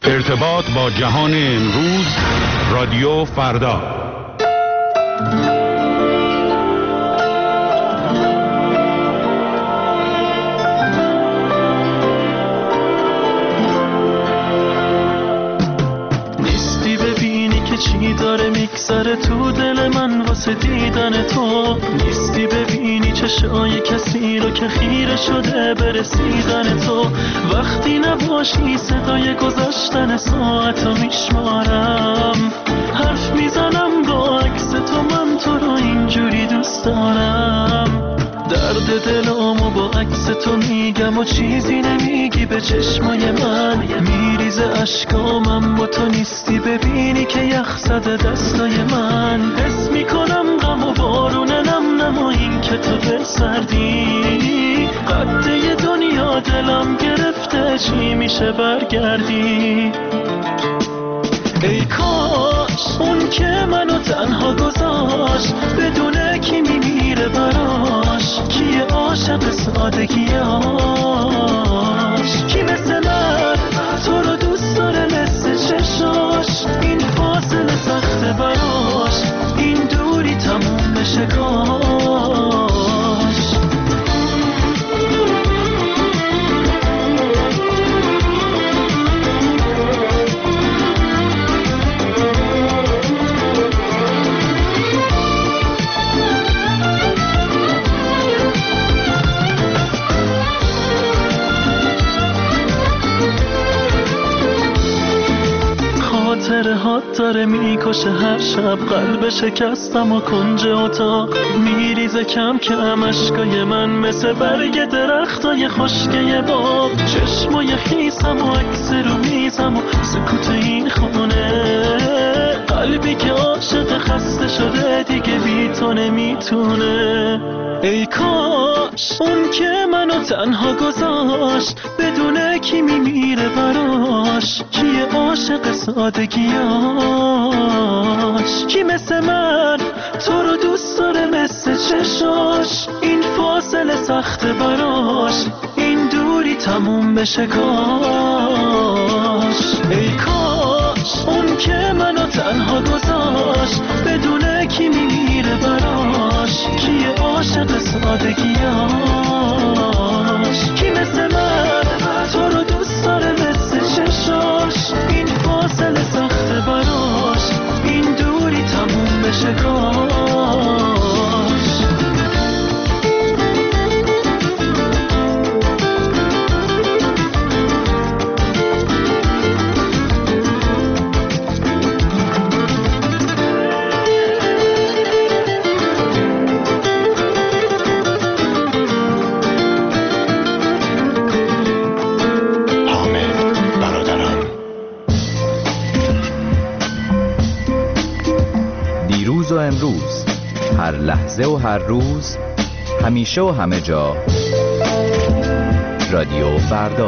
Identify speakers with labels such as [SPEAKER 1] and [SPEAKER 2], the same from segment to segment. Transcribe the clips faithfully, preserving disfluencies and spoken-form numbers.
[SPEAKER 1] ارتباط با جهان امروز، رادیو فردا.
[SPEAKER 2] نیستی ببینی که چی داره میگذره تو دل من واسه دیدن تو، نیستی ببینی چشای کسی رو که خیره شده برسیدن تو. وقتی نباشی صدای گذشتن ساعتو میشمارم، حرف میزنم با عکس تو، من تو رو اینجوری دوست دارم. درد دلامو با عکس تو میگم و چیزی نمیگی به چشمای من، میریزه اشکامم با تو نیستی ببینی که یخ زده دستای من. حس میکنم غم و بارونه نم نم و این که تو به سردی، قده دنیا دلم گرفته چی میشه برگردی. ای کاش اون که منو تنها گذاشت بدونه کی میمیره براش، کی عاشق سادگیاش، کی مثل من تو رو دوست داره مثل چشاش. این فاصله سخته براش، این دوری تموم بشه کاش. خاطرهات داره میکشه هر شب، قلب شکستم و کنج اتاق میریزه کم کم اشکای من مثل برگ درختای خشکه باغ. چشمای خیسم و عکس رو میزم و سکوت این خونه، قلبی که عاشق خسته شده دیگه بی تو نمیتونه. ای کاش اون که منو تنها گذاشت بدونه کی میمیره براش، کی عاشق سادگیاش، کی مثل من تو رو دوست داره مثل چشاش. این فاصله سخته براش، این دوری تموم بشه کاش. ای کاش اون که منو تنها گذاشت بدونه کی میمیره براش، کی عاشق سادگیاش، کی مثل من تو رو دوست داره مثل چشاش. این فاصله سخته براش، این دوری تموم بشه کاش.
[SPEAKER 3] و امروز، هر لحظه و هر روز، همیشه و همه جا، رادیو فردا.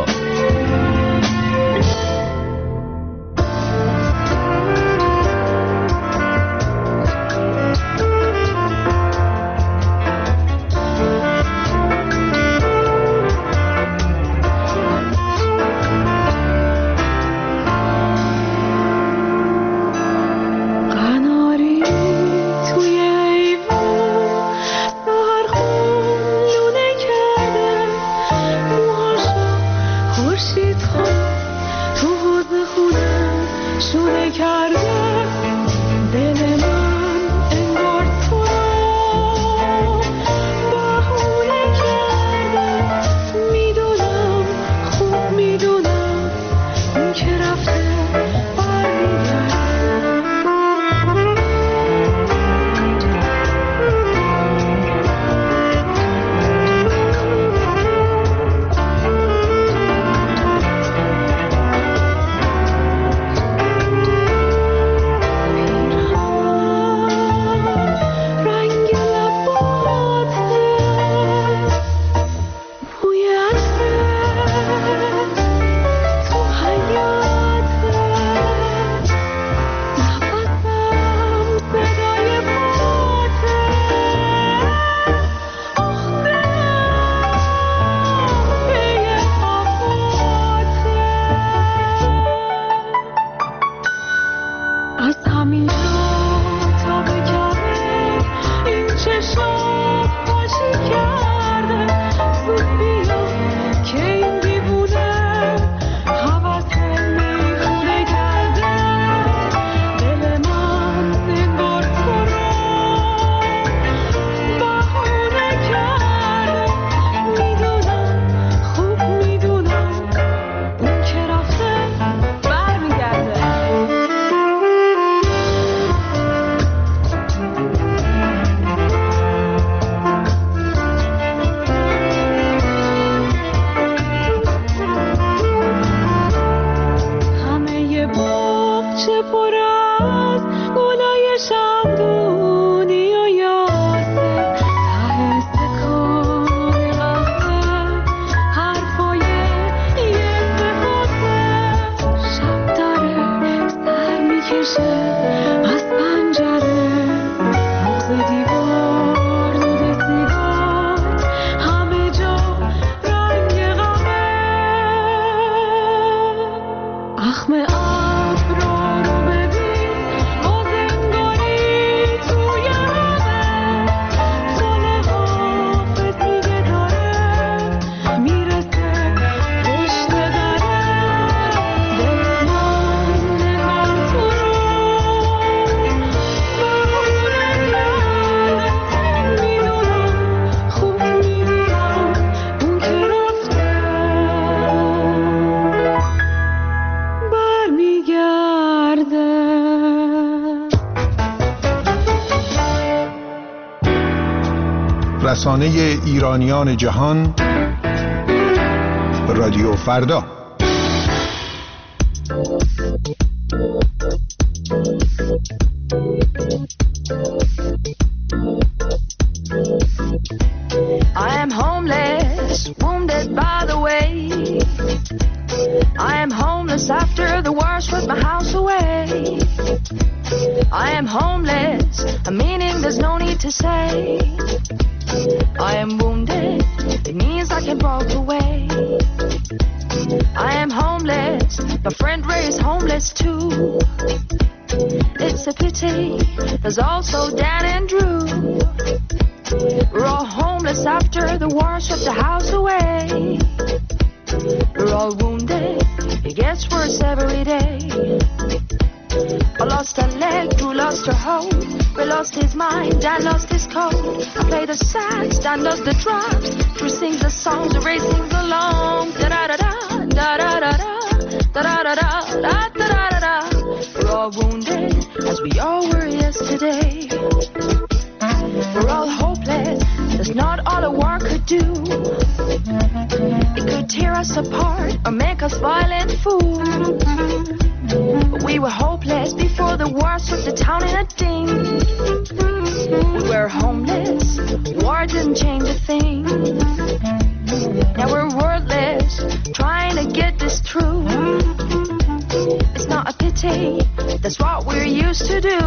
[SPEAKER 4] رسانه ایرانیان جهان، رادیو فردا.
[SPEAKER 5] I am homeless, wounded by the way. I am homeless after the war swept my house away. I am homeless, a meaning there's no need to say. I am wounded, it means I can walk away. I am homeless, my friend Ray is homeless too. It's a pity, there's also Dan and Drew. We're all homeless after the war swept the house away. We're all wounded, it gets worse every day. I lost a leg, Drew lost her hoe. Ray lost his mind, Dan lost his code. I play the sax, Dan does the drums. Drew sings the songs, Ray sings along. Da-da-da-da, da-da-da-da, da-da-da-da, da-da-da-da. We're all wounded, as we all were yesterday. We're all hopeless, that's not all a war could do. It could tear us apart or make us violent fools. But we were hopeless before the war swept the town in a ding. We were homeless, war didn't change a thing. Now we're wordless, trying to get this through. It's not a pity, that's what we're used to do.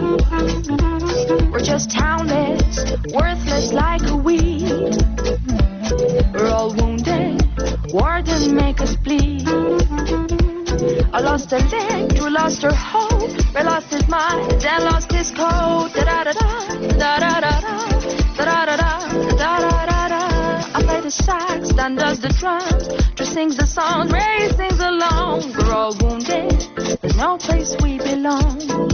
[SPEAKER 5] We're just townless, worthless like a weed. We're all wounded, war didn't make us bleed. I lost a leg, Drew lost her hoe. Ray lost his mind, Dan lost his code. Da-da-da-da, da-da-da-da, da-da-da-da, da-da-da-da. I play the sax, Dan does the drums. Drew sings the songs, Ray sings along. We're all wounded, there's no place we belong.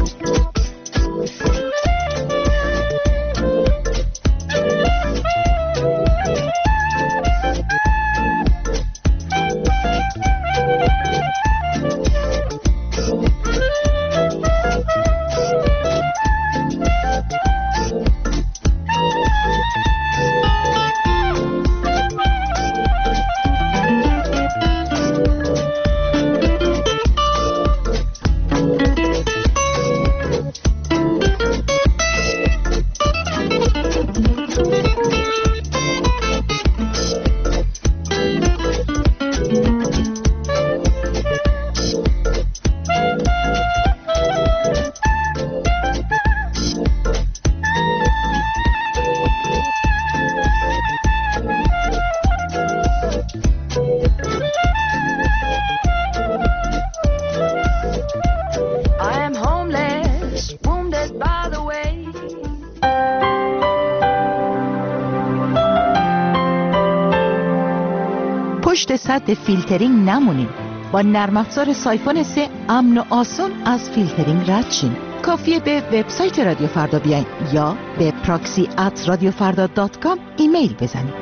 [SPEAKER 6] پشت سد فیلترینگ نمونید. با نرم افزار سایفون سه امن و آسون از فیلترینگ رد شین. کافیه به وبسایت رادیو فردا بیاین یا به پراکسی ات رادیو فردا دات کام ایمیل بزنید.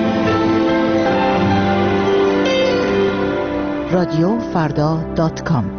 [SPEAKER 6] رادیو فردا دات کام